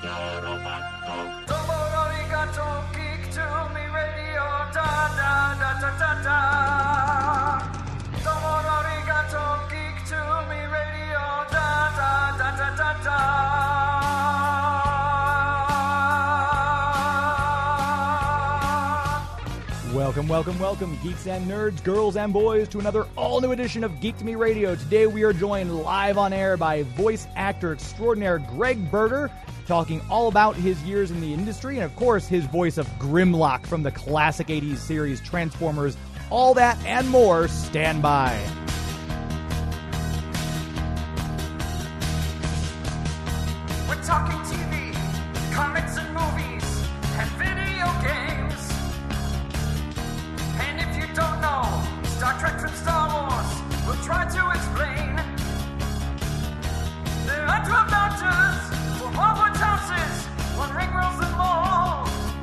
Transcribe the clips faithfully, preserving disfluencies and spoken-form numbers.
Welcome, welcome, welcome, geeks and nerds, girls and boys, to another all-new edition of Geek to Me Radio. Today we are joined live on air by voice actor extraordinaire Gregg Berger, talking all about his years in the industry and, of course, his voice of Grimlock from the classic eighties series Transformers. All that and more. Stand by. We're talking T V, comics and movies, and video games. And if you don't know Star Trek from Star Wars, we'll try to explain. There are twelve doctors for Hogwarts houses, one ring rules them all.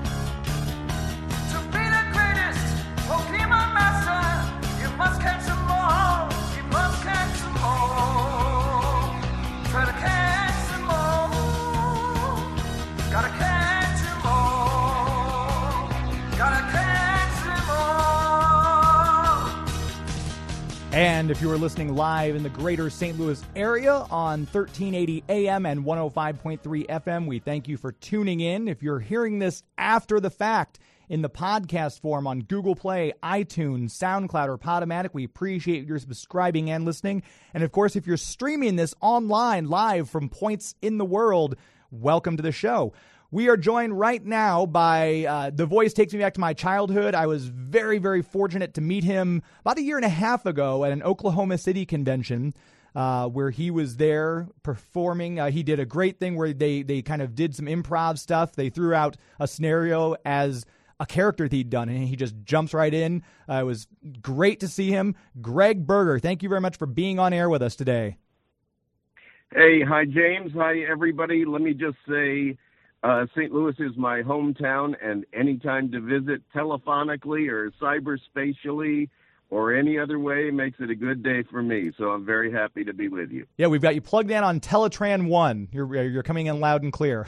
To be the greatest Pokemon master, you must catch them all. You must catch them all. Try to catch them all. Gotta catch them all. Gotta catch them all. And if you are listening live in the greater Saint Louis area on thirteen eighty A M and one oh five point three F M, we thank you for tuning in. If you're hearing this after the fact in the podcast form on Google Play, iTunes, SoundCloud, or Podomatic, we appreciate your subscribing and listening. And of course, if you're streaming this online live from points in the world, welcome to the show. We are joined right now by, uh, the voice takes me back to my childhood. I was very, very fortunate to meet him about a year and a half ago at an Oklahoma City convention uh, where he was there performing. Uh, he did a great thing where they, they kind of did some improv stuff. They threw out a scenario as a character that he'd done, and he just jumps right in. Uh, it was great to see him. Gregg Berger, thank you very much for being on air with us today. Hey, hi, James. Hi, everybody. Let me just say, Uh, Saint Louis is my hometown, and anytime to visit telephonically or cyberspatially or any other way makes it a good day for me. So I'm very happy to be with you. Yeah, we've got you plugged in on Teletran one. You're you're coming in loud and clear.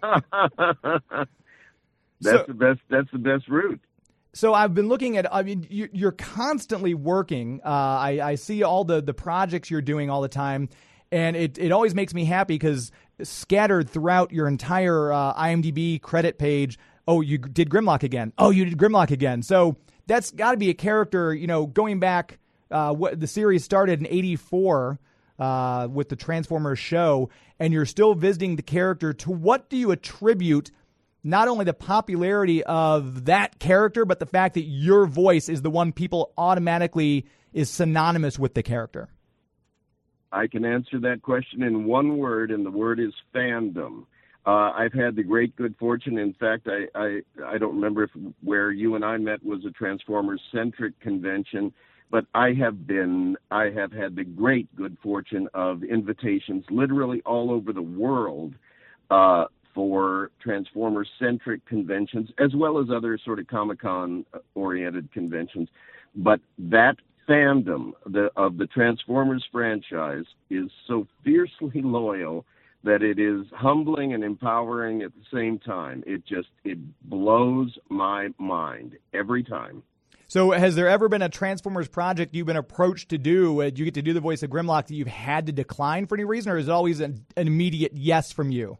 That's So- the best. That's the best route. So I've been looking at, I mean, you- you're constantly working. Uh, I, I see all the, the projects you're doing all the time, and it, it always makes me happy because scattered throughout your entire uh, IMDb credit page, oh, you did Grimlock again. Oh, you did Grimlock again. So that's got to be a character, you know, going back, uh, what the series started in eighty-four uh, with the Transformers show, and you're still visiting the character. To what do you attribute not only the popularity of that character, but the fact that your voice is the one people automatically is synonymous with the character? I can answer that question in one word, and the word is fandom. Uh, I've had the great good fortune. In fact, I, I, I don't remember if where you and I met was a Transformers-centric convention, but I have been, I have had the great good fortune of invitations literally all over the world uh, for Transformers-centric conventions, as well as other sort of Comic-Con-oriented conventions. But that fandom the, of the Transformers franchise is so fiercely loyal that it is humbling and empowering at the same time. It just, it blows my mind every time. So has there ever been a Transformers project you've been approached to do, uh, you get to do the voice of Grimlock, that you've had to decline for any reason, or is it always an, an immediate yes from you?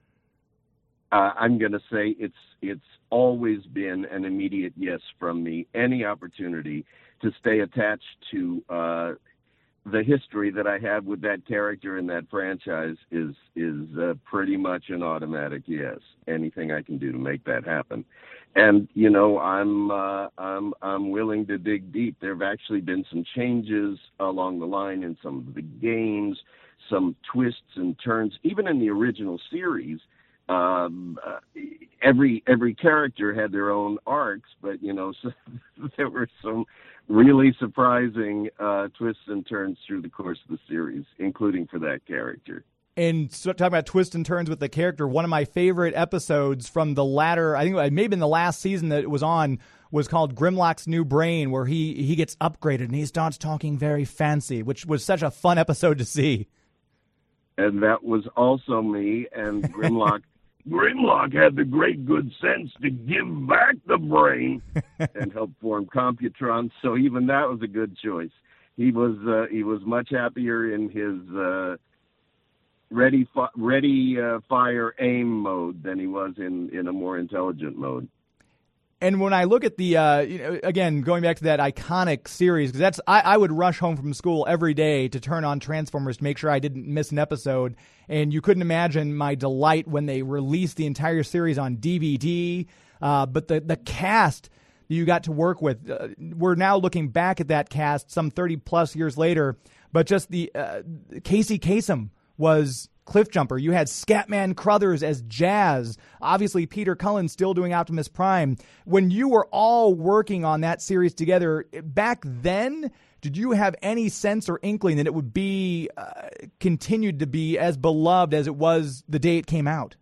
Uh, I'm going to say it's it's always been an immediate yes from me. Any opportunity to stay attached to uh, the history that I have with that character in that franchise is is uh, pretty much an automatic yes. Anything I can do to make that happen, and you know I'm uh, I'm I'm willing to dig deep. There have actually been some changes along the line in some of the games, some twists and turns, even in the original series. Um, uh, every every character had their own arcs, but you know, so there were some really surprising uh, twists and turns through the course of the series, including for that character. And so, talking about twists and turns with the character, one of my favorite episodes from the latter, I think it may have been the last season that it was on, was called Grimlock's New Brain, where he, he gets upgraded and he starts talking very fancy, which was such a fun episode to see. And that was also me, and Grimlock Grimlock had the great good sense to give back the brain and help form Computron. So even that was a good choice. He was uh, he was much happier in his uh, ready fi- ready uh, fire aim mode than he was in, in a more intelligent mode. And when I look at the, uh, you know, again, going back to that iconic series, because that's, I, I would rush home from school every day to turn on Transformers to make sure I didn't miss an episode. And you couldn't imagine my delight when they released the entire series on D V D. Uh, but the, the cast that you got to work with, uh, we're now looking back at that cast some thirty plus years later. But just the uh, Casey Kasem was Cliffjumper. You had Scatman Crothers as Jazz. Obviously, Peter Cullen still doing Optimus Prime. When you were all working on that series together, back then, did you have any sense or inkling that it would be uh, continued to be as beloved as it was the day it came out?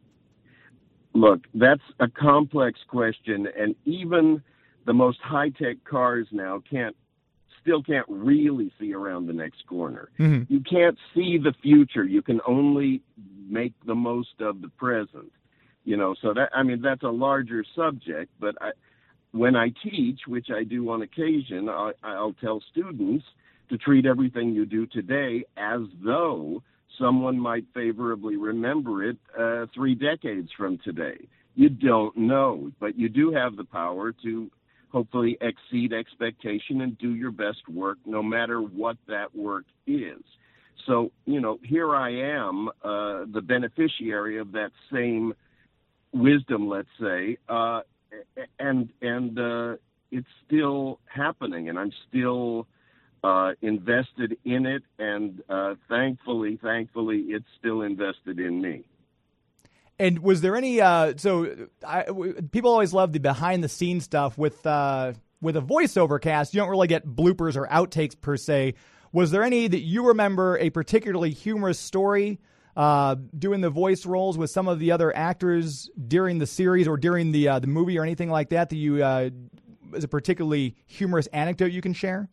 Look, that's a complex question, and even the most high-tech cars now can't still can't really see around the next corner. Mm-hmm. You can't see the future. You can only make the most of the present. You know, so that, I mean, that's a larger subject, but I, when I teach, which I do on occasion, I, I'll tell students to treat everything you do today as though someone might favorably remember it uh, three decades from today. You don't know, but you do have the power to hopefully exceed expectation and do your best work no matter what that work is. So, you know, here I am, uh, the beneficiary of that same wisdom, let's say, uh, and and uh, it's still happening, and I'm still uh, invested in it, and uh, thankfully, thankfully, it's still invested in me. And was there any? Uh, so I, w- people always love the behind-the-scenes stuff with uh, with a voiceover cast. You don't really get bloopers or outtakes per se. Was there any that you remember a particularly humorous story uh, doing the voice roles with some of the other actors during the series or during the uh, the movie or anything like that? That you uh, is a particularly humorous anecdote you can share?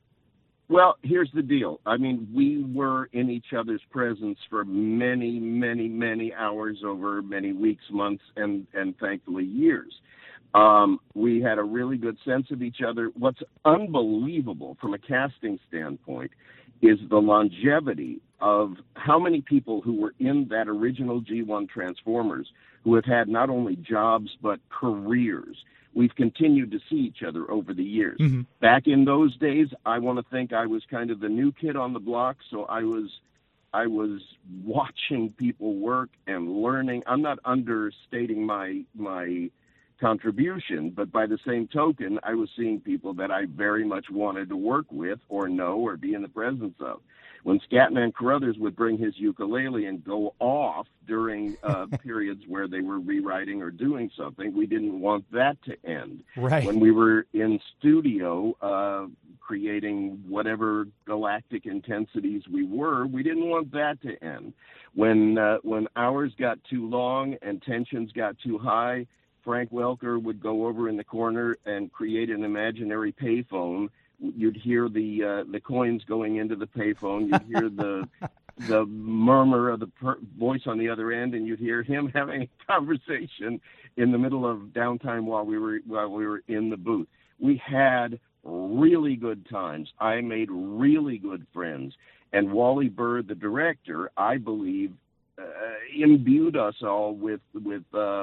Well, here's the deal. I mean, we were in each other's presence for many, many, many hours over many weeks, months, and, and thankfully years. Um, we had a really good sense of each other. What's unbelievable from a casting standpoint is the longevity of how many people who were in that original G one Transformers who have had not only jobs but careers. We've continued to see each other over the years. Mm-hmm. Back in those days, I want to think I was kind of the new kid on the block, so I was I was watching people work and learning. I'm not understating my my contribution, but by the same token, I was seeing people that I very much wanted to work with or know or be in the presence of. When Scatman Crothers would bring his ukulele and go off during uh, periods where they were rewriting or doing something, we didn't want that to end. Right. When we were in studio uh, creating whatever galactic intensities we were, we didn't want that to end. When uh, when hours got too long and tensions got too high, Frank Welker would go over in the corner and create an imaginary payphone. You'd hear the uh, the coins going into the payphone. You'd hear the the murmur of the per- voice on the other end, and you'd hear him having a conversation in the middle of downtime while we were while we were in the booth. We had really good times. I made really good friends, and Wally Burr, the director, I believe, uh, imbued us all with with. Uh,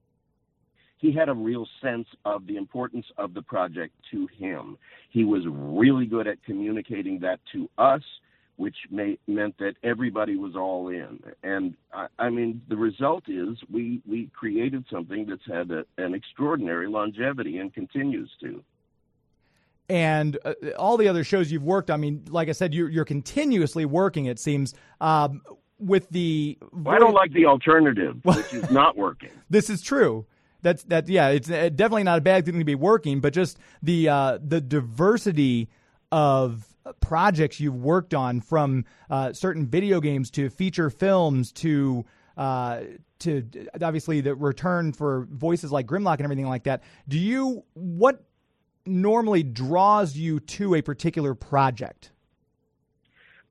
He had a real sense of the importance of the project to him. He was really good at communicating that to us, which may, meant that everybody was all in. And, I, I mean, the result is we, we created something that's had a, an extraordinary longevity and continues to. And uh, all the other shows you've worked, I mean, like I said, you're, you're continuously working, it seems, um, with the... Well, I don't like the alternative, which is not working. This is true. That's that. Yeah, it's definitely not a bad thing to be working, but just the uh, the diversity of projects you've worked on, from uh, certain video games to feature films to uh, to obviously the return for voices like Grimlock and everything like that. Do you what normally draws you to a particular project?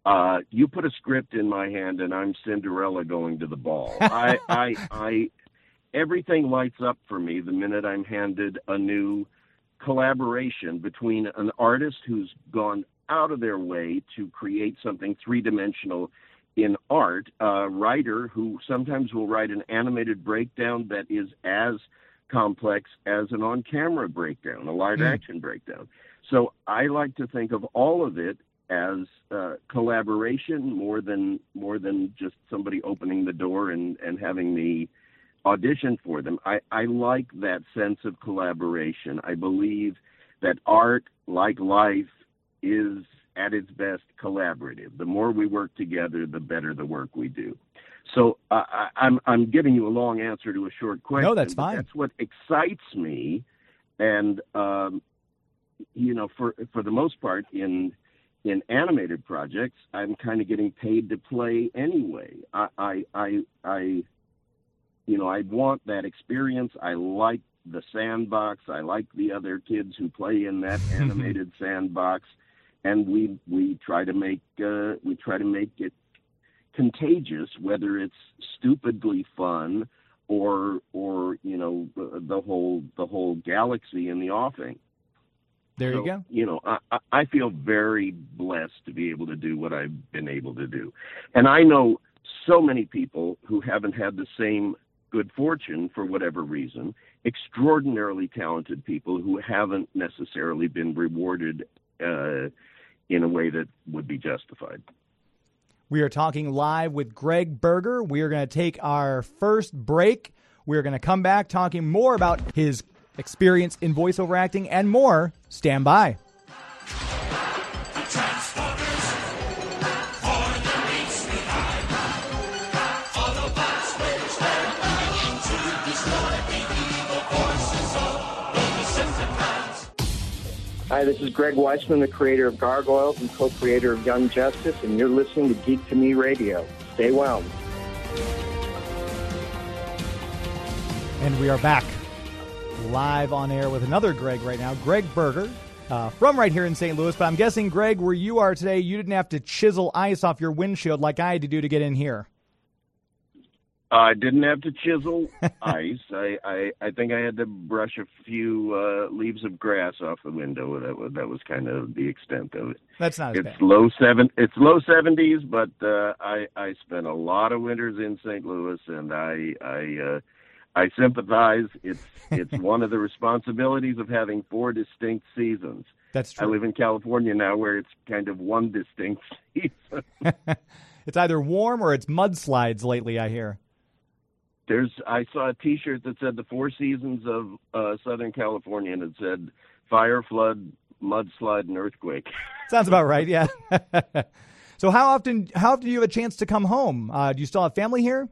Uh, you put a script in my hand, and I'm Cinderella going to the ball. I, I, I, everything lights up for me the minute I'm handed a new collaboration between an artist who's gone out of their way to create something three-dimensional in art, a writer who sometimes will write an animated breakdown that is as complex as an on-camera breakdown, a live-action mm. breakdown. So I like to think of all of it as uh, collaboration more than more than just somebody opening the door and, and having me audition for them. I, I like that sense of collaboration. I believe that art, like life, is at its best collaborative. The more we work together, the better the work we do. So uh, I, I'm I'm giving you a long answer to a short question. No, that's fine. That's what excites me, and um, you know, for for the most part, in in animated projects, I'm kind of getting paid to play anyway. I I I, I you know, I want that experience. I like the sandbox. I like the other kids who play in that animated sandbox, and we we try to make uh, we try to make it contagious, whether it's stupidly fun or or you know the whole the whole galaxy in the offing. There so, you go. You know, I, I feel very blessed to be able to do what I've been able to do, and I know so many people who haven't had the same good fortune for whatever reason. Extraordinarily talented people who haven't necessarily been rewarded uh, in a way that would be justified. We are talking live with Gregg Berger. We are going to take our first break. We are going to come back talking more about his experience in voiceover acting and more. Stand by. Hi, this is Greg Weisman, the creator of Gargoyles and co-creator of Young Justice, and you're listening to Geek to Me Radio. Stay well. And we are back live on air with another Greg right now, Gregg Berger, uh, from right here in Saint Louis. But I'm guessing, Greg, where you are today, you didn't have to chisel ice off your windshield like I had to do to get in here. I didn't have to chisel ice. I, I, I think I had to brush a few uh, leaves of grass off the window. That was that was kind of the extent of it. That's not as it's bad. low seven. It's low seventies, but uh, I I spent a lot of winters in Saint Louis, and I I uh, I sympathize. It's it's one of the responsibilities of having four distinct seasons. That's true. I live in California now, where it's kind of one distinct season. It's either warm or it's mudslides lately, I hear. There's, I saw a T-shirt that said the four seasons of uh, Southern California, and it said fire, flood, mudslide, and earthquake. Sounds about right, yeah. So how often how often do you have a chance to come home? Uh, do you still have family here?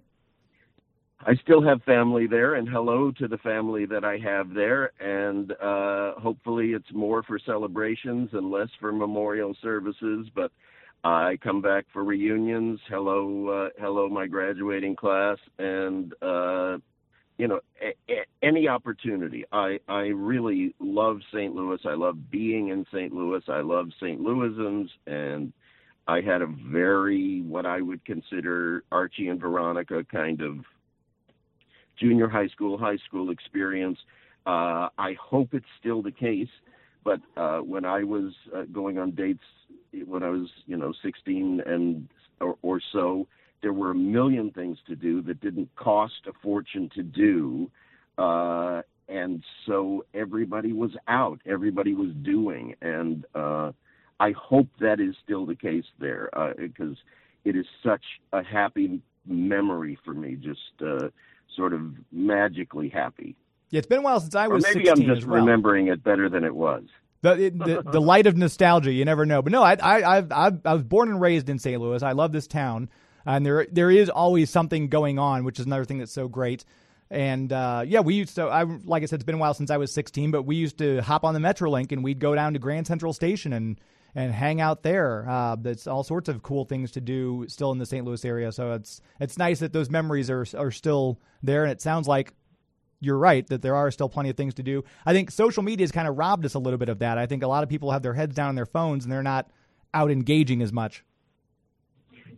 I still have family there, and hello to the family that I have there, and uh, hopefully it's more for celebrations and less for memorial services, but I come back for reunions. Hello, uh, hello, my graduating class, and uh, you know, a- a- any opportunity. I I really love Saint Louis. I love being in Saint Louis. I love Saint Louisans, and I had a very what I would consider Archie and Veronica kind of junior high school, high school experience. Uh, I hope it's still the case, but uh, when I was uh, going on dates when I was, you know, sixteen and or, or so, there were a million things to do that didn't cost a fortune to do. Uh, and so everybody was out, everybody was doing. And uh, I hope that is still the case there, uh, because it is such a happy memory for me, just uh, sort of magically happy. Yeah, it's been a while since I was or maybe sixteen I'm just as well. remembering it better than it was. The, it, the the light of nostalgia, you never know. But no, I I I've, I've, I was born and raised in Saint Louis. I love this town, and there there is always something going on, which is another thing that's so great. And uh, yeah, we used to. I like I said, it's been a while since I was sixteen, but we used to hop on the Metrolink and we'd go down to Grand Central Station and and hang out there. Uh, there's all sorts of cool things to do still in the Saint Louis area. So it's it's nice that those memories are are still there, and it sounds like you're right that there are still plenty of things to do. I think social media has kind of robbed us a little bit of that. I think a lot of people have their heads down on their phones and they're not out engaging as much.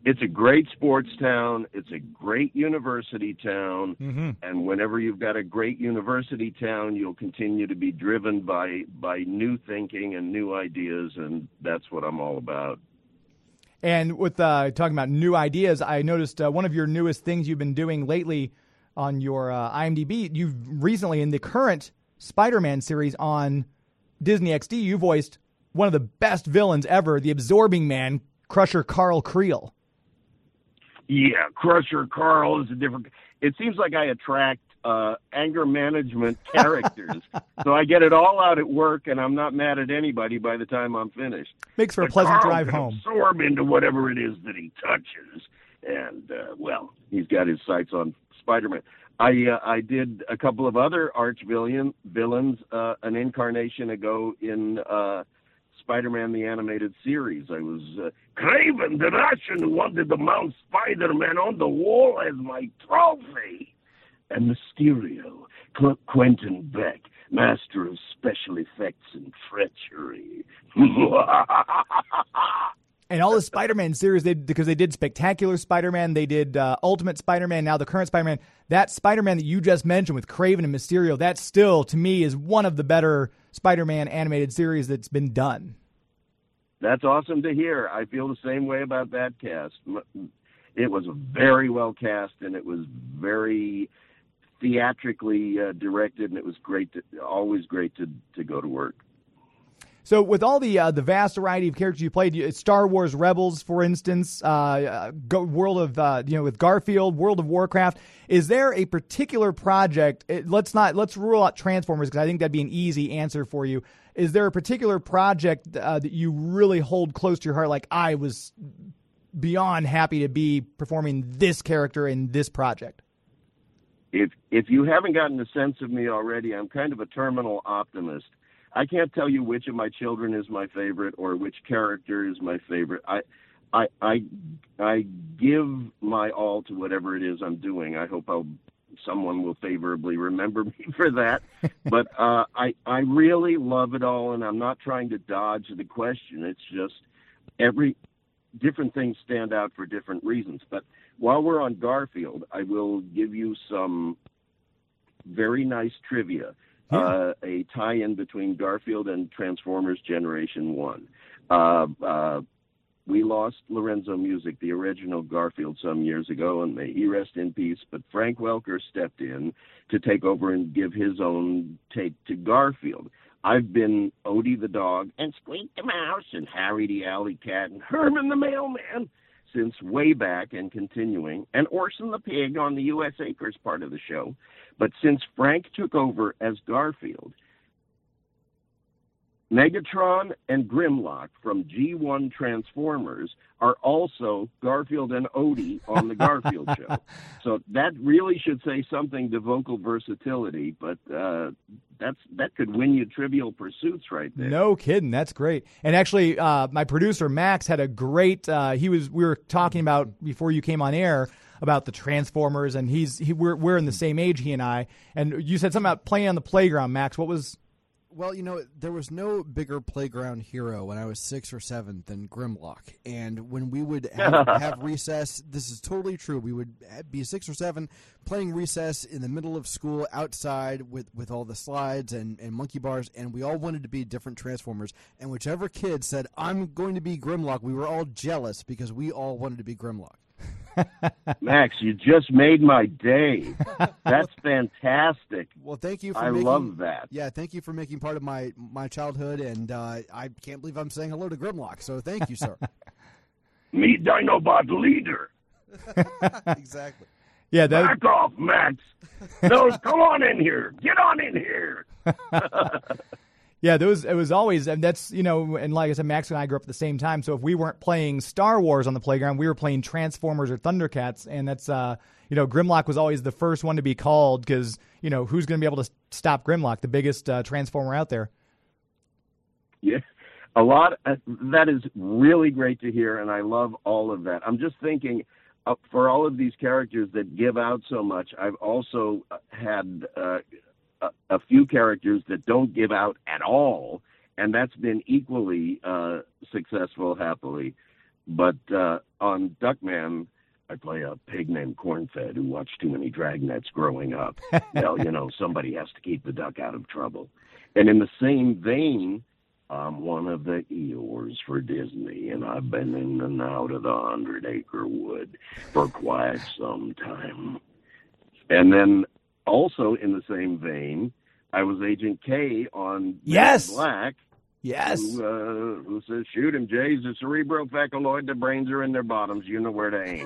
it's a great sports town. It's a great university town. Mm-hmm. And whenever you've got a great university town, you'll continue to be driven by by new thinking and new ideas, and that's what I'm all about. And with uh, talking about new ideas, I noticed uh, one of your newest things you've been doing lately on your uh, I M D B, you've recently, in the current Spider-Man series on Disney X D, you voiced one of the best villains ever, the Absorbing Man, Crusher Carl Creel. Yeah, Crusher Carl is a different... It seems like I attract uh, anger management characters. So I get it all out at work, and I'm not mad at anybody by the time I'm finished. Makes for a But pleasant Carl drive can home. absorb into whatever it is that he touches. And, uh, well, he's got his sights on Spider-Man. I uh, I did a couple of other arch villain, villains uh, an incarnation ago in uh, Spider-Man the Animated Series. I was uh, Craven the Russian who wanted to mount Spider-Man on the wall as my trophy. And Mysterio, Qu- Quentin Beck, master of special effects and treachery. And all the Spider-Man series, they because they did Spectacular Spider-Man, they did uh, Ultimate Spider-Man, now the current Spider-Man. That Spider-Man that you just mentioned with Craven and Mysterio, that still, to me, is one of the better Spider-Man animated series that's been done. That's awesome to hear. I feel the same way about that cast. It was very well cast, and it was very theatrically uh, directed, and it was great. To, always great to, to go to work. So with all the uh, the vast variety of characters you played, you- Star Wars Rebels, for instance, uh, uh, Go, World of uh, you know with Garfield, World of Warcraft, is there a particular project? It, let's not let's rule out Transformers because I think that'd be an easy answer for you. Is there a particular project uh, that you really hold close to your heart? Like I was beyond happy to be performing this character in this project. If if you haven't gotten a sense of me already, I'm kind of a terminal optimist. I can't tell you which of my children is my favorite or which character is my favorite. I, I, I, I give my all to whatever it is I'm doing. I hope I'll, someone will favorably remember me for that. But uh, I, I really love it all, and I'm not trying to dodge the question. It's just every different things stand out for different reasons. But while we're on Garfield, I will give you some very nice trivia. Uh, a tie-in between Garfield and Transformers Generation one. Uh, uh, we lost Lorenzo Music, the original Garfield, some years ago, and may he rest in peace, but Frank Welker stepped in to take over and give his own take to Garfield. I've been Odie the dog, and Squeak the mouse, and Harry the alley cat, and Herman the mailman since way back and continuing, and Orson the pig on the U S Acres part of the show. But since Frank took over as Garfield, Megatron and Grimlock from G one Transformers are also Garfield and Odie on the Garfield show. So that really should say something to vocal versatility, but uh, that's that could win you Trivial Pursuits right there. No kidding, that's great. And actually, uh, my producer Max had a great. Uh, he was. We were talking about before you came on air about the Transformers, and he's. He, we're we're in the same age, he and I. And you said something about playing on the playground, Max. What was? Well, you know, there was no bigger playground hero when I was six or seven than Grimlock. And when we would have, have recess, this is totally true. We would be six or seven playing recess in the middle of school outside with, with all the slides and, and monkey bars, and we all wanted to be different Transformers. And whichever kid said, I'm going to be Grimlock, we were all jealous because we all wanted to be Grimlock. Max, you just made my day. That's fantastic. Well, thank you for I making, love that. Yeah, thank you for making part of my, my childhood, and uh, I can't believe I'm saying hello to Grimlock, so thank you, sir. Me Dinobot leader. Exactly. Yeah, that. Back off, Max. No, come on in here. Get on in here. Yeah, those it was always, and that's, you know, and like I said, Max and I grew up at the same time, so if we weren't playing Star Wars on the playground, we were playing Transformers or Thundercats, and that's, uh, you know, Grimlock was always the first one to be called, because, you know, who's going to be able to stop Grimlock, the biggest uh, Transformer out there? Yeah, a lot. Uh, that is really great to hear, and I love all of that. I'm just thinking, uh, for all of these characters that give out so much, I've also had uh, a, a few characters that don't give out at all, and that's been equally uh, successful, happily. But uh, on Duckman, I play a pig named Cornfed who watched too many dragnets growing up. Well, you know, somebody has to keep the duck out of trouble. And in the same vein, I'm one of the Eeyores for Disney, and I've been in and out of the Hundred Acre Wood for quite some time. And then also in the same vein, I was Agent K on Yes! Black. Yes. Who, uh, who says, shoot him, Jay. He's a cerebrovasculoid. The brains are in their bottoms. You know where to aim.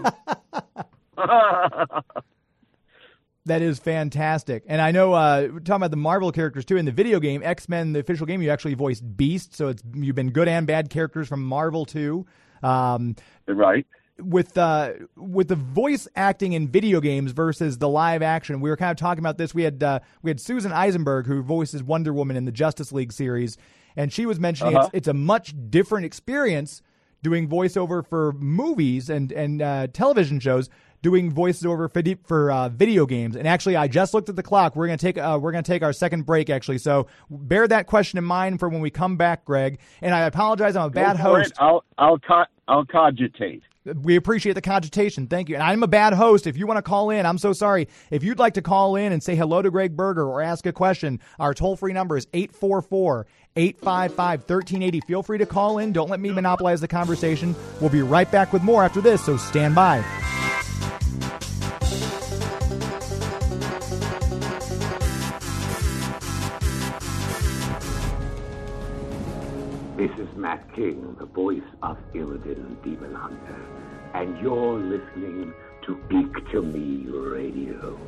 That is fantastic. And I know, uh, we're talking about the Marvel characters, too. In the video game, X-Men, the official game, you actually voiced Beast. So it's you've been good and bad characters from Marvel, too. Um, right. With uh, with the voice acting in video games versus the live action, we were kind of talking about this. We had uh, we had Susan Eisenberg, who voices Wonder Woman in the Justice League series, and she was mentioning Uh-huh. it's, it's a much different experience doing voiceover for movies and and uh, television shows, doing voiceover for for uh, video games. And actually, I just looked at the clock. We're gonna take uh, we're gonna take our second break, actually. So bear that question in mind for when we come back, Greg. And I apologize, I'm a bad Go for host. it. I'll I'll co- I'll cogitate. We appreciate the cogitation. Thank you. And I'm a bad host. If you want to call in, I'm so sorry. If you'd like to call in and say hello to Greg Berger or ask a question, our toll-free number is eight four four, eight five five, one three eight zero. Feel free to call in. Don't let me monopolize the conversation. We'll be right back with more after this, so stand by. This is Matt King, the voice of Illidan Demon Hunter, and you're listening to Geek to Me Radio.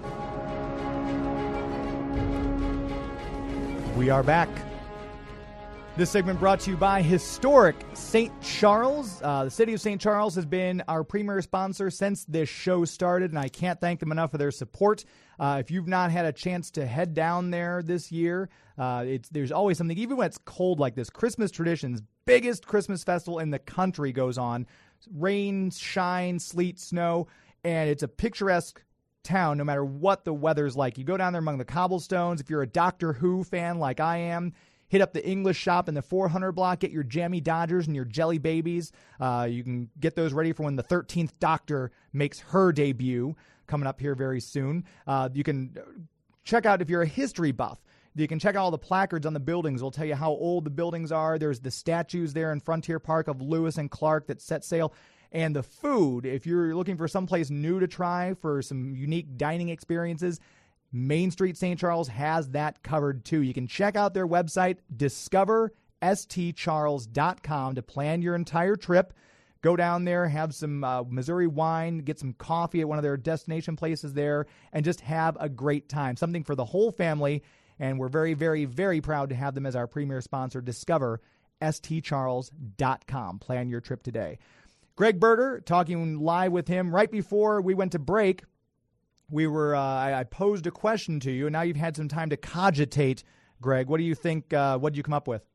We are back. This segment brought to you by historic Saint Charles. Uh, the city of Saint Charles has been our premier sponsor since this show started, and I can't thank them enough for their support. Uh, if you've not had a chance to head down there this year, uh, it's there's always something, even when it's cold like this. Christmas Traditions, biggest Christmas festival in the country, goes on. Rain, shine, sleet, snow, and it's a picturesque town no matter what the weather's like. You go down there among the cobblestones. If you're a Doctor Who fan like I am, hit up the English shop in the four hundred block, get your Jammy Dodgers and your Jelly Babies. Uh, you can get those ready for when the thirteenth Doctor makes her debut, coming up here very soon. Uh, you can check out, if you're a history buff, you can check out all the placards on the buildings. It'll tell you how old the buildings are. There's the statues there in Frontier Park of Lewis and Clark that set sail. And the food, if you're looking for someplace new to try for some unique dining experiences, Main Street Saint Charles has that covered too. You can check out their website, discover s t charles dot com, to plan your entire trip. Go down there, have some uh, Missouri wine, get some coffee at one of their destination places there, and just have a great time. Something for the whole family, and we're very, very, very proud to have them as our premier sponsor. Discover s t charles dot com. Plan your trip today. Greg Berger, talking live with him right before we went to break. We were uh, I, I posed a question to you, and now you've had some time to cogitate, Greg. What do you think? Uh, what did you come up with?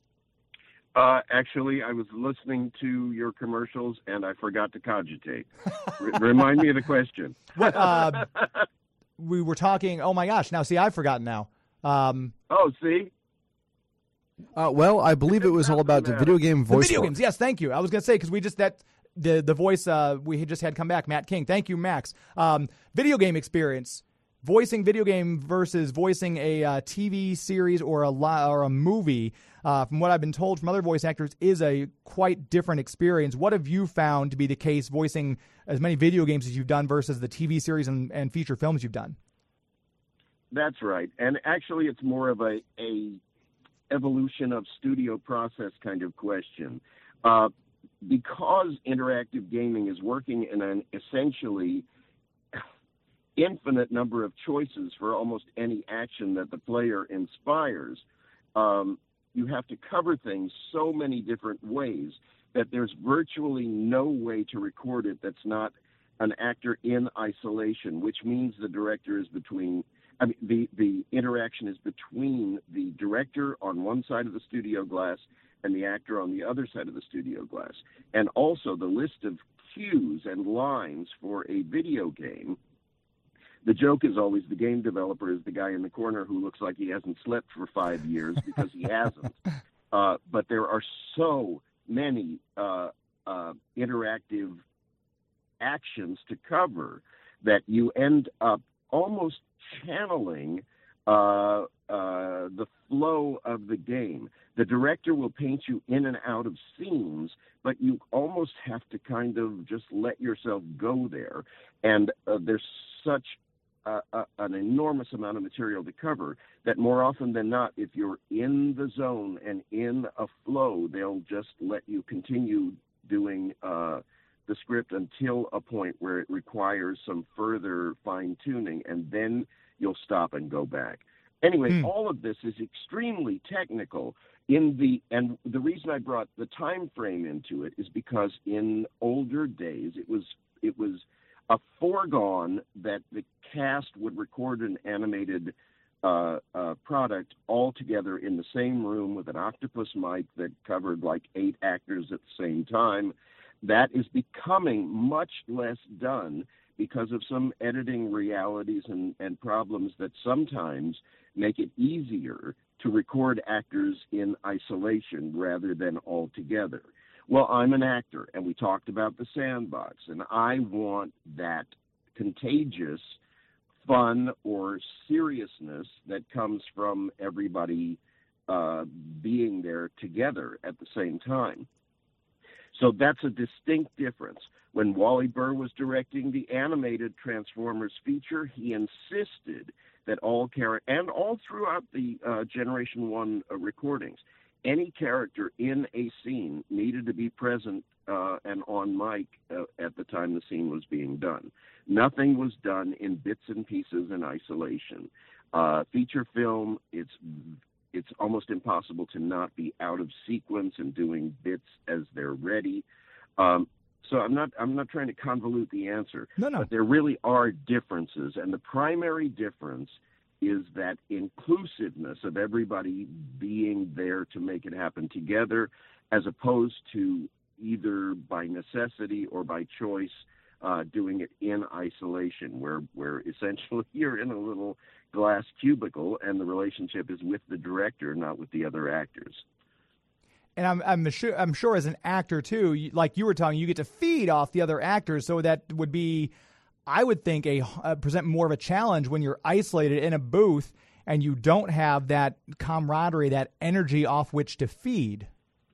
Uh, actually, I was listening to your commercials, and I forgot to cogitate. R- remind me of the question. What, uh, we were talking, oh my gosh, now see, I've forgotten now. Um, oh, see? Uh, well, I believe it was all about the video game the voice. video work. games, yes, thank you. I was going to say, because we just, that, the the voice uh, we had just had come back, Matt King. Thank you, Max. Um, video game experience. Voicing video game versus voicing a uh, T V series or a li- or a movie, uh, from what I've been told from other voice actors, is a quite different experience. What have you found to be the case voicing as many video games as you've done versus the T V series and, and feature films you've done? That's right. And actually, it's more of a, a evolution of studio process kind of question. Uh, because interactive gaming is working in an essentially infinite number of choices for almost any action that the player inspires, um, you have to cover things so many different ways that there's virtually no way to record it that's not an actor in isolation, which means the director is between, I mean, the, the interaction is between the director on one side of the studio glass and the actor on the other side of the studio glass. And also the list of cues and lines for a video game. The joke is always the game developer is the guy in the corner who looks like he hasn't slept for five years because he hasn't. Uh, but there are so many uh, uh, interactive actions to cover that you end up almost channeling uh, uh, the flow of the game. The director will paint you in and out of scenes, but you almost have to kind of just let yourself go there. And uh, there's such uh, uh, an enormous amount of material to cover that more often than not, if you're in the zone and in a flow, they'll just let you continue doing uh, the script until a point where it requires some further fine-tuning, and then you'll stop and go back. Anyway, hmm. all of this is extremely technical. In the and the reason I brought the time frame into it is because in older days it was it was a foregone that the cast would record an animated uh, uh, product all together in the same room with an octopus mic that covered like eight actors at the same time. That is becoming much less done because of some editing realities and, and problems that sometimes make it easier to record actors in isolation rather than all together. Well, I'm an actor, and we talked about the sandbox, and I want that contagious fun or seriousness that comes from everybody uh, being there together at the same time. So that's a distinct difference. When Wally Burr was directing the animated Transformers feature, he insisted that all characters, and all throughout the uh, Generation one uh, recordings, any character in a scene needed to be present uh, and on mic uh, at the time the scene was being done. Nothing was done in bits and pieces in isolation. Uh, feature film, it's it's almost impossible to not be out of sequence and doing bits as they're ready. Um, so I'm not I'm not trying to convolute the answer. No, no. But there really are differences, and the primary difference is that inclusiveness of everybody being there to make it happen together, as opposed to either by necessity or by choice uh, doing it in isolation, where where essentially you're in a little glass cubicle and the relationship is with the director, not with the other actors. And I'm I'm sure I'm sure as an actor too, you, like you were talking, you get to feed off the other actors, so that would be, I would think, a uh, present more of a challenge when you're isolated in a booth and you don't have that camaraderie, that energy off which to feed.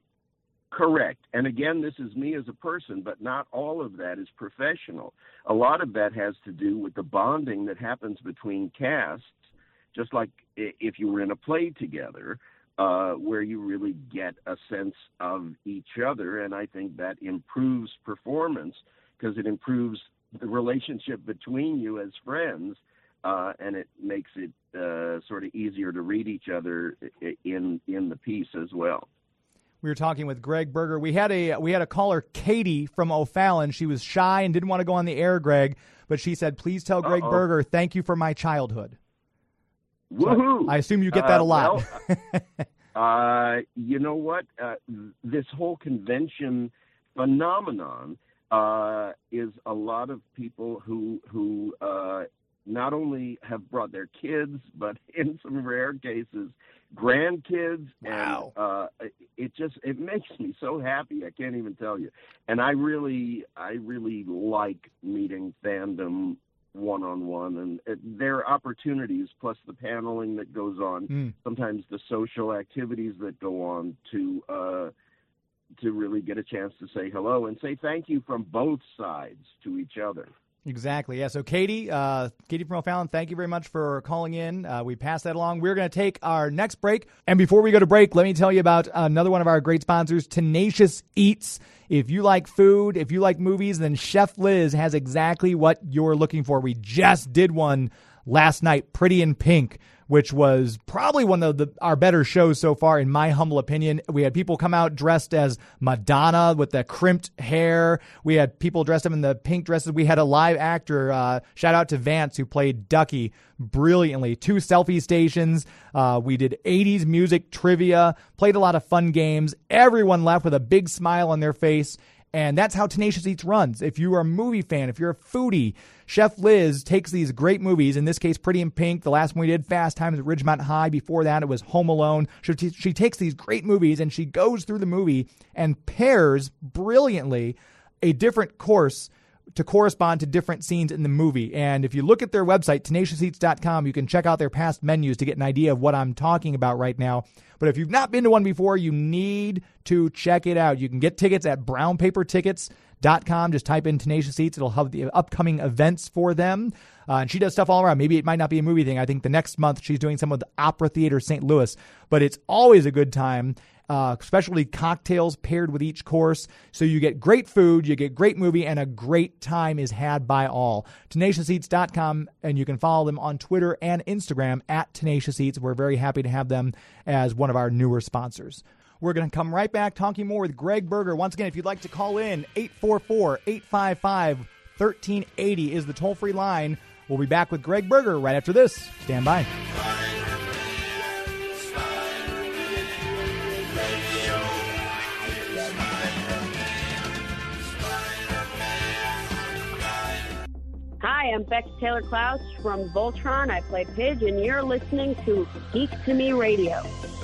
Correct. And again, this is me as a person, but not all of that is professional. A lot of that has to do with the bonding that happens between casts, just like if you were in a play together, uh, where you really get a sense of each other. And I think that improves performance because it improves the relationship between you as friends, uh, and it makes it uh, sort of easier to read each other in in the piece as well. We were talking with Greg Berger. We had a we had a caller, Katie from O'Fallon. She was shy and didn't want to go on the air, Greg, but she said, "Please tell Greg Uh-oh. Berger thank you for my childhood." Woohoo! So I assume you get that uh, a lot. Well, uh, you know what? Uh, this whole convention phenomenon uh, is a lot of people who who uh, not only have brought their kids, but in some rare cases, grandkids. Wow. And uh, it just it makes me so happy. I can't even tell you. And I really I really like meeting fandom one-on-one, and uh, there are opportunities, plus the paneling that goes on, mm. sometimes the social activities that go on to uh, to really get a chance to say hello and say thank you from both sides to each other. Exactly. Yeah. So, Katie, uh, Katie from O'Fallon, thank you very much for calling in. Uh, we passed that along. We're going to take our next break. And before we go to break, let me tell you about another one of our great sponsors, Tenacious Eats. If you like food, if you like movies, then Chef Liz has exactly what you're looking for. We just did one last night, Pretty in Pink, which was probably one of the, our better shows so far, in my humble opinion. We had people come out dressed as Madonna with the crimped hair. We had people dressed up in the pink dresses. We had a live actor, uh, shout out to Vance, who played Ducky brilliantly. Two selfie stations. Uh, we did eighties music trivia, played a lot of fun games. Everyone left with a big smile on their face. And that's how Tenacious Eats runs. If you are a movie fan, if you're a foodie, Chef Liz takes these great movies, in this case, Pretty in Pink. The last one we did, Fast Times at Ridgemont High. Before that, it was Home Alone. She, t- she takes these great movies and she goes through the movie and pairs brilliantly a different course to correspond to different scenes in the movie. And if you look at their website, tenacious eats dot com, you can check out their past menus to get an idea of what I'm talking about right now. But if you've not been to one before, you need to check it out. You can get tickets at brown paper tickets dot com. Just type in Tenacious Eats. It'll have the upcoming events for them. Uh, and she does stuff all around. Maybe it might not be a movie thing. I think the next month she's doing some of the Opera Theater Saint Louis. But it's always a good time. Uh, especially cocktails paired with each course. So you get great food, you get great movie, and a great time is had by all. tenacious eats dot com, and you can follow them on Twitter and Instagram at Tenacious Eats. We're very happy to have them as one of our newer sponsors. We're going to come right back talking more with Greg Berger. Once again, if you'd like to call in, eight four four, eight five five, one three eight zero is the toll-free line. We'll be back with Greg Berger right after this. Stand by. Hi, I'm Becky Taylor Klaus from Voltron. I play Pidge, and you're listening to Geek to Me Radio.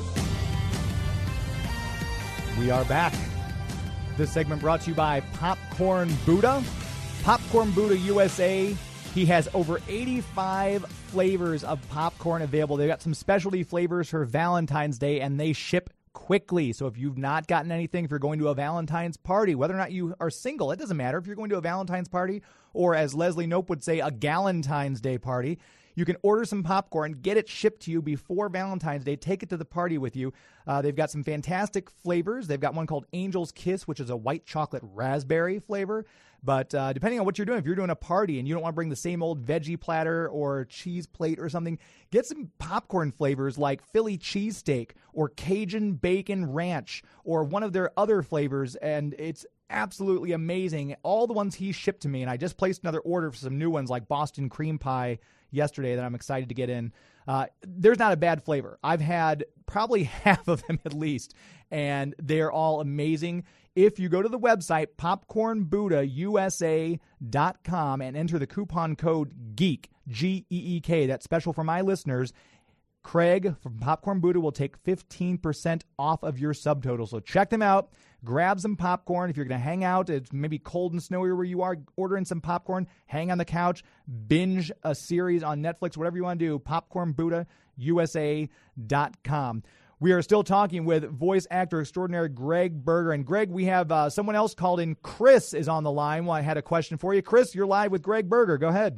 We are back. This segment brought to you by Popcorn Buddha. Popcorn Buddha U S A. He has over eighty-five flavors of popcorn available. They've got some specialty flavors for Valentine's Day, and they ship quickly. So if you've not gotten anything, if you're going to a Valentine's party, whether or not you are single, it doesn't matter. If you're going to a Valentine's party, or as Leslie Knope would say, a Galentine's Day party, you can order some popcorn, get it shipped to you before Valentine's Day, take it to the party with you. Uh, they've got some fantastic flavors. They've got one called Angel's Kiss, which is a white chocolate raspberry flavor. But uh, depending on what you're doing, if you're doing a party and you don't want to bring the same old veggie platter or cheese plate or something, get some popcorn flavors like Philly cheesesteak or Cajun bacon ranch or one of their other flavors, and it's absolutely amazing. All the ones he shipped to me, and I just placed another order for some new ones like Boston cream pie yesterday that I'm excited to get in. Uh, there's not a bad flavor. I've had probably half of them at least, and they're all amazing. If you go to the website, popcorn buddha U S A dot com, and enter the coupon code GEEK, G E E K, that's special for my listeners, Craig from Popcorn Buddha will take fifteen percent off of your subtotal. So check them out. Grab some popcorn. If you're going to hang out, it's maybe cold and snowy where you are, ordering some popcorn, hang on the couch, binge a series on Netflix, whatever you want to do, popcorn buddha U S A dot com. We are still talking with voice actor extraordinary Greg Berger. And Greg, we have uh, someone else called in. Chris is on the line. Well, I had a question for you. Chris, you're live with Greg Berger. Go ahead.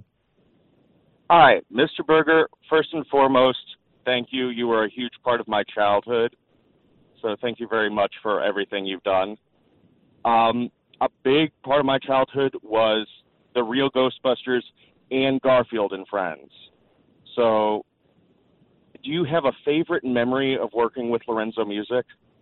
Hi, Mister Berger. First and foremost, thank you. You were a huge part of my childhood. So thank you very much for everything you've done. Um, a big part of my childhood was the real Ghostbusters and Garfield and Friends. So do you have a favorite memory of working with Lorenzo Music?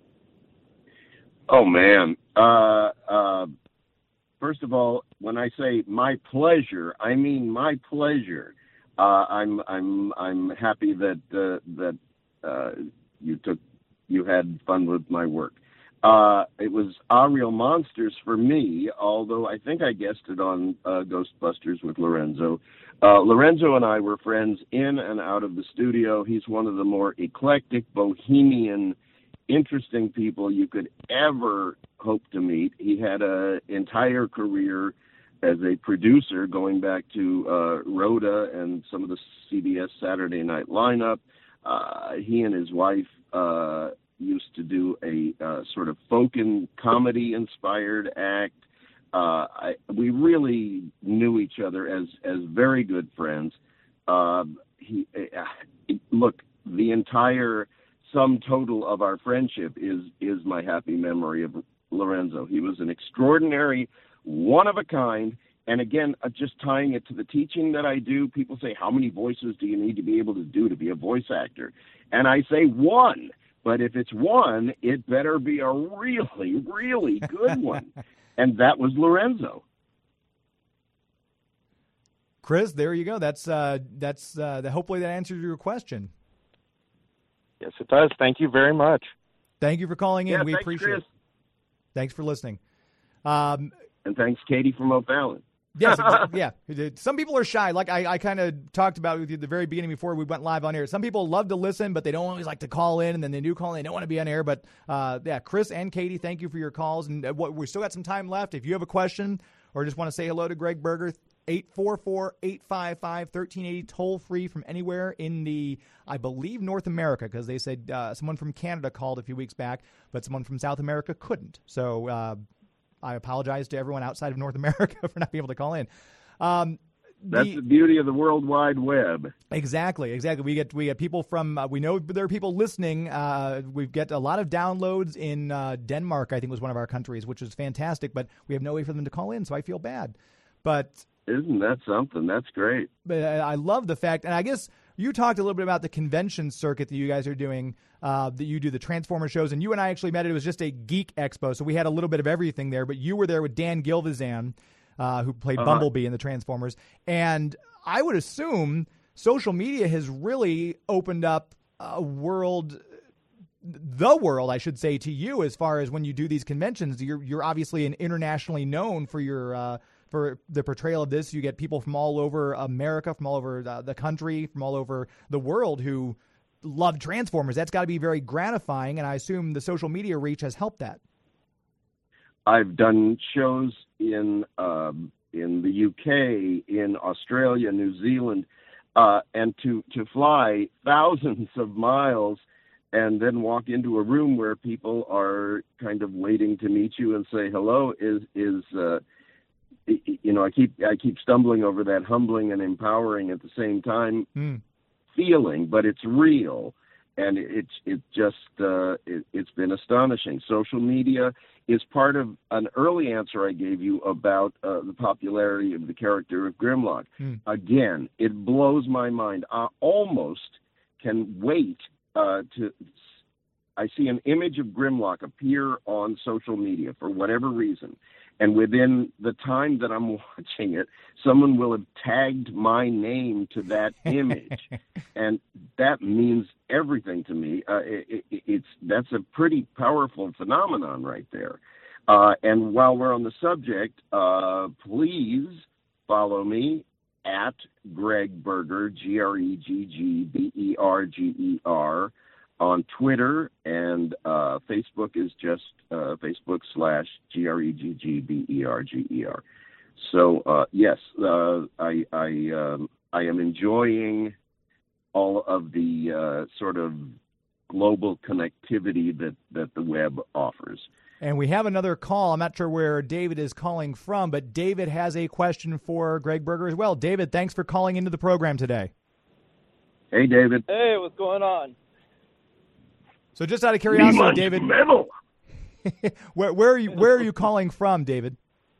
Oh, man. Uh, uh, first of all, when I say my pleasure, I mean my pleasure. Uh, I'm I'm I'm happy that uh, that uh, you took you had fun with my work. Uh, it was Ah Real Monsters for me, although I think I guessed it on uh, Ghostbusters with Lorenzo. Uh, Lorenzo and I were friends in and out of the studio. He's one of the more eclectic, bohemian, interesting people you could ever hope to meet. He had an entire career as a producer going back to uh, Rhoda and some of the C B S Saturday Night lineup. Uh, he and his wife uh, used to do a uh, sort of folk and comedy-inspired act. Uh, I, we really knew each other as, as very good friends. Uh, he, uh, look, the entire sum total of our friendship is is my happy memory of Lorenzo. He was an extraordinary, one of a kind. And again, uh, just tying it to the teaching that I do, people say, how many voices do you need to be able to do to be a voice actor? And I say one. But if it's one, it better be a really, really good one. And that was Lorenzo. Chris, there you go. That's uh, that's uh, the, hopefully that answers your question. Yes, it does. Thank you very much. Thank you for calling in. Yeah, we thanks, appreciate Chris. it. Thanks for listening. Um, and thanks, Katie from O'Fallon. Yes, exactly. Yeah. Some people are shy. Like I, I kind of talked about with you at the very beginning before we went live on air. Some people love to listen, but they don't always like to call in, and then they do call in. They don't want to be on air. But uh, yeah, Chris and Katie, thank you for your calls. And uh, what, we still got some time left. If you have a question or just want to say hello to Greg Berger, eight four four, eight five five, one three eight zero, toll free from anywhere in the, I believe, North America, because they said uh, someone from Canada called a few weeks back, but someone from South America couldn't. So uh, I apologize to everyone outside of North America for not being able to call in. Um, That's the, the beauty of the World Wide Web. Exactly, exactly. We get we get people from uh, we know there are people listening. Uh, we get a lot of downloads in uh, Denmark. I think was one of our countries, which is fantastic. But we have no way for them to call in, so I feel bad. But isn't that something? That's great. But I love the fact, and I guess you talked a little bit about the convention circuit that you guys are doing. Uh, that you do the Transformer shows, and you and I actually met. It was just a geek expo, so we had a little bit of everything there. But you were there with Dan Gilvezan. Uh, who played uh-huh. Bumblebee in the Transformers. And I would assume social media has really opened up a world, the world, I should say, to you as far as when you do these conventions. You're you're obviously an internationally known for your uh, for the portrayal of this. You get people from all over America, from all over the, the country, from all over the world who love Transformers. That's got to be very gratifying, and I assume the social media reach has helped that. I've done shows in um, in the U K, in Australia, New Zealand, uh, and to, to fly thousands of miles and then walk into a room where people are kind of waiting to meet you and say hello is is uh, you know I keep I keep stumbling over that humbling and empowering at the same time mm. feeling, but it's real. And it's it just uh, it, it's been astonishing. Social media is part of an early answer I gave you about uh, the popularity of the character of Grimlock. Mm. Again, it blows my mind. I almost can wait uh, to. I see an image of Grimlock appear on social media for whatever reason, and within the time that I'm watching it, someone will have tagged my name to that image, and that means everything to me. Uh, it, it, it's that's a pretty powerful phenomenon right there. Uh, and while we're on the subject, uh, please follow me at Greg Berger, G R E G G B E R G E R, on Twitter, and uh, Facebook is just uh, Facebook slash G R E G G B E R G E R. So uh, yes, uh, I I, um, I am enjoying all of the uh, sort of global connectivity that, that the web offers. And we have another call. I'm not sure where David is calling from, but David has a question for Greg Berger as well. David, thanks for calling into the program today. Hey, David. Hey, what's going on? So just out of curiosity, David, metal. where, where are you where are you calling from, David?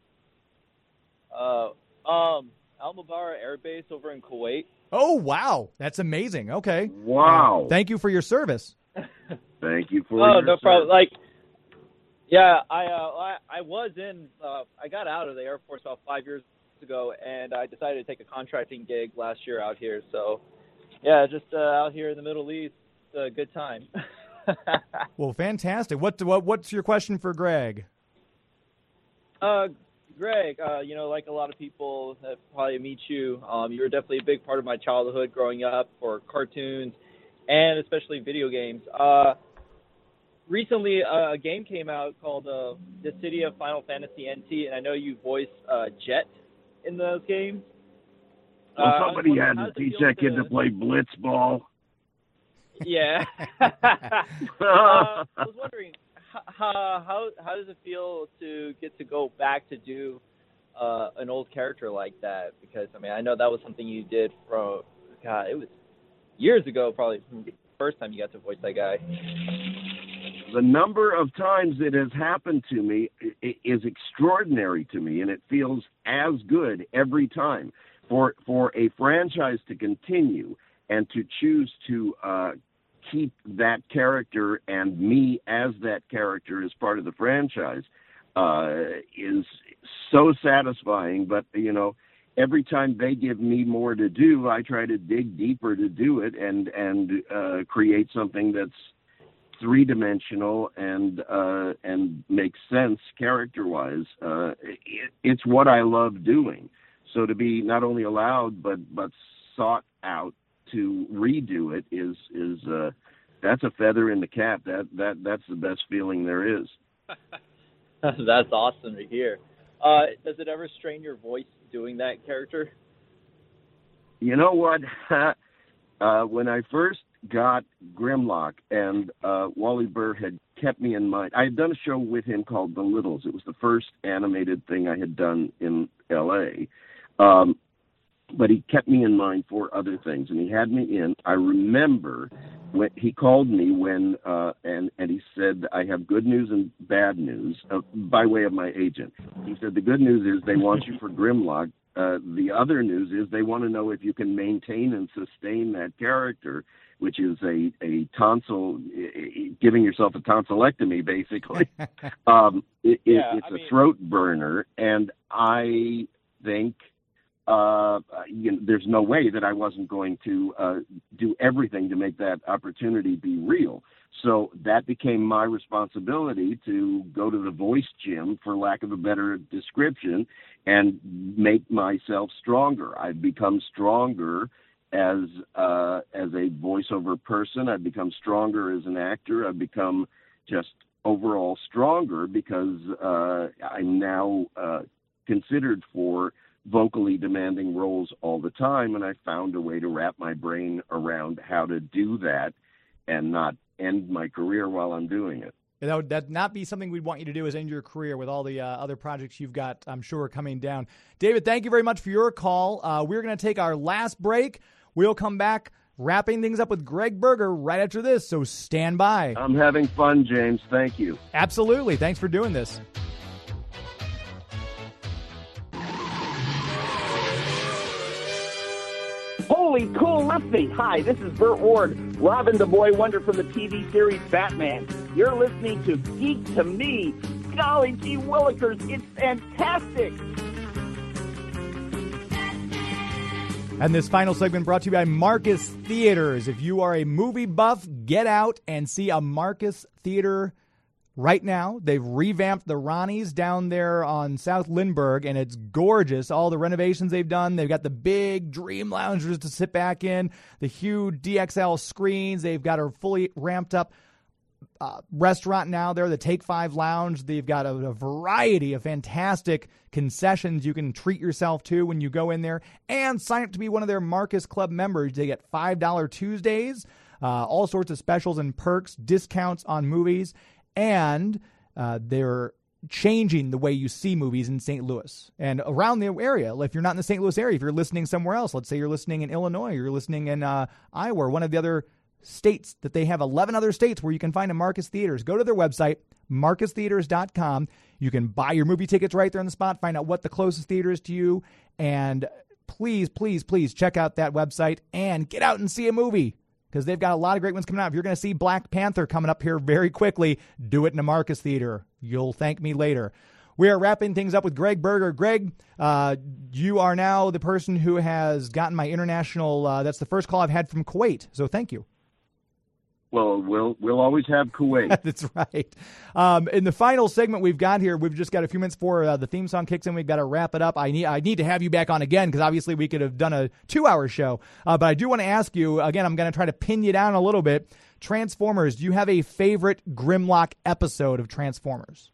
Uh, um, Al-Mubara Air Base over in Kuwait. Oh, wow. That's amazing. Okay. Wow. Uh, thank you for your service. Thank you for oh, your no service. problem. Like, yeah, I, uh, I, I was in, uh, I got out of the Air Force about five years ago, and I decided to take a contracting gig last year out here. So, yeah, just uh, out here in the Middle East, a good time. Well, fantastic. What, what What's your question for Greg? Uh, Greg, uh, you know, like a lot of people that probably meet you, um, you were definitely a big part of my childhood growing up for cartoons and especially video games. Uh, recently, uh, a game came out called uh, The City of Final Fantasy N T, and I know you voice uh, Jet in those games. Well, uh, somebody had to teach that kid to... to play blitzball. Yeah. uh, I was wondering, how, how how does it feel to get to go back to do uh, an old character like that? Because, I mean, I know that was something you did from, God, it was years ago, probably from the first time you got to voice that guy. The number of times it has happened to me is extraordinary to me, and it feels as good every time. For for a franchise to continue and to choose to uh, keep that character and me as that character as part of the franchise uh, is so satisfying. But, you know, every time they give me more to do, I try to dig deeper to do it and, and uh, create something that's three-dimensional and uh, and makes sense character-wise. Uh, it, it's what I love doing. So to be not only allowed but but sought out to redo it is is uh, that's a feather in the cap. That that that's the best feeling there is. That's awesome to hear. Uh, does it ever strain your voice doing that character? You know what? uh, when I first got Grimlock, and uh, Wally Burr had kept me in mind. I had done a show with him called The Littles. It was the first animated thing I had done in L A Um, but he kept me in mind for other things, and he had me in. I remember when he called me when uh, and and he said, "I have good news and bad news," uh, by way of my agent. He said, "The good news is they want you for Grimlock. Uh, the other news is they want to know if you can maintain and sustain that character," which is a, a tonsil, giving yourself a tonsillectomy, basically. um, it, Yeah, it, it's I a mean- throat burner, and I think uh, you know, there's no way that I wasn't going to uh, do everything to make that opportunity be real. So that became my responsibility to go to the voice gym, for lack of a better description, and make myself stronger. I've become stronger as uh, as a voiceover person. I've become stronger as an actor. I've become just overall stronger because uh, I'm now uh, considered for vocally demanding roles all the time, and I found a way to wrap my brain around how to do that and not end my career while I'm doing it. That would that not be something we'd want you to do, is end your career with all the uh, other projects you've got, I'm sure, coming down. David, thank you very much for your call. Uh, we're going to take our last break. We'll come back wrapping things up with Greg Berger right after this, so stand by. I'm having fun, James. Thank you. Absolutely. Thanks for doing this. Holy cool listening. Hi, this is Burt Ward, Robin the Boy Wonder from the T V series Batman. You're listening to Geek to Me. Golly gee willikers, it's fantastic. And this final segment brought to you by Marcus Theaters. If you are a movie buff, get out and see a Marcus Theater right now. They've revamped the Ronnie's down there on South Lindbergh, and it's gorgeous. All the renovations they've done. They've got the big dream loungers to sit back in, the huge D X L screens. They've got a fully ramped up uh, restaurant now there, the Take Five Lounge. They've got a, a variety of fantastic concessions you can treat yourself to when you go in there, and sign up to be one of their Marcus Club members. They get five dollars Tuesdays, uh, all sorts of specials and perks, discounts on movies, and uh, they're changing the way you see movies in Saint Louis and around the area. If you're not in the Saint Louis area, if you're listening somewhere else, let's say you're listening in Illinois, or you're listening in uh, Iowa, or one of the other states that they have, eleven other states where you can find a Marcus Theaters. Go to their website, marcus theaters dot com. You can buy your movie tickets right there on the spot, find out what the closest theater is to you, and please, please, please check out that website and get out and see a movie, because they've got a lot of great ones coming out. If you're going to see Black Panther coming up here very quickly, do it in a Marcus Theater. You'll thank me later. We are wrapping things up with Greg Berger. Greg, uh, you are now the person who has gotten my international, uh, that's the first call I've had from Kuwait, so thank you. Well, we'll we'll always have Kuwait. That's right. Um, in the final segment we've got here, we've just got a few minutes before uh, the theme song kicks in. We've got to wrap it up. I need I need to have you back on again, because obviously we could have done a two-hour show. Uh, but I do want to ask you, again, I'm going to try to pin you down a little bit. Transformers, do you have a favorite Grimlock episode of Transformers?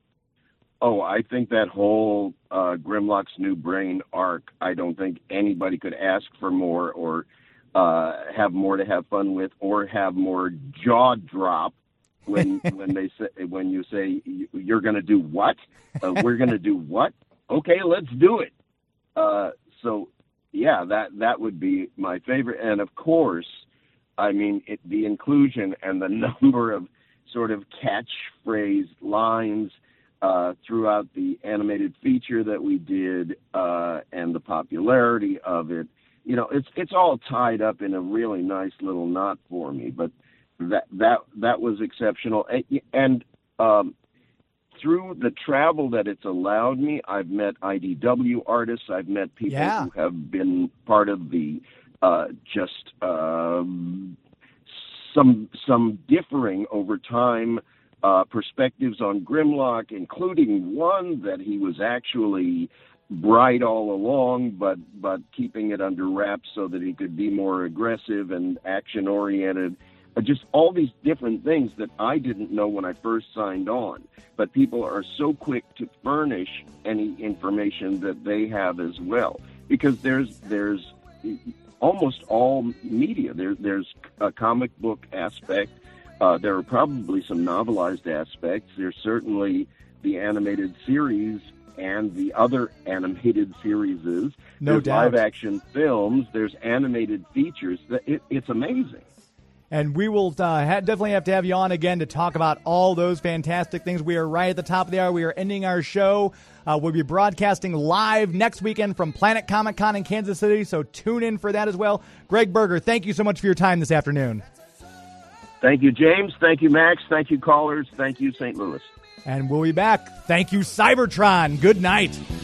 Oh, I think that whole uh, Grimlock's New Brain arc, I don't think anybody could ask for more or uh, have more to have fun with, or have more jaw drop when when they say when you say you're going to do what, uh, we're going to do what? Okay, let's do it. Uh, so yeah, that that would be my favorite, and of course, I mean it, the inclusion and the number of sort of catchphrase lines uh, throughout the animated feature that we did, uh, and the popularity of it. You know, it's it's all tied up in a really nice little knot for me. But that that that was exceptional, and, and um, through the travel that it's allowed me, I've met I D W artists. I've met people Yeah. who have been part of the uh, just um, some some differing over time uh, perspectives on Grimlock, including one that he was actually bright all along, but but keeping it under wraps so that he could be more aggressive and action oriented. Uh, just all these different things that I didn't know when I first signed on. But people are so quick to furnish any information that they have as well, because there's there's almost all media. There, there's a comic book aspect. Uh, there are probably some novelized aspects. There's certainly the animated series and the other animated series. No there's doubt. live-action films. There's animated features. It, it's amazing. And we will uh, ha- definitely have to have you on again to talk about all those fantastic things. We are right at the top of the hour. We are ending our show. Uh, we'll be broadcasting live next weekend from Planet Comic Con in Kansas City, so tune in for that as well. Greg Berger, thank you so much for your time this afternoon. Thank you, James. Thank you, Max. Thank you, callers. Thank you, Saint Louis. And we'll be back. Thank you, Cybertron. Good night.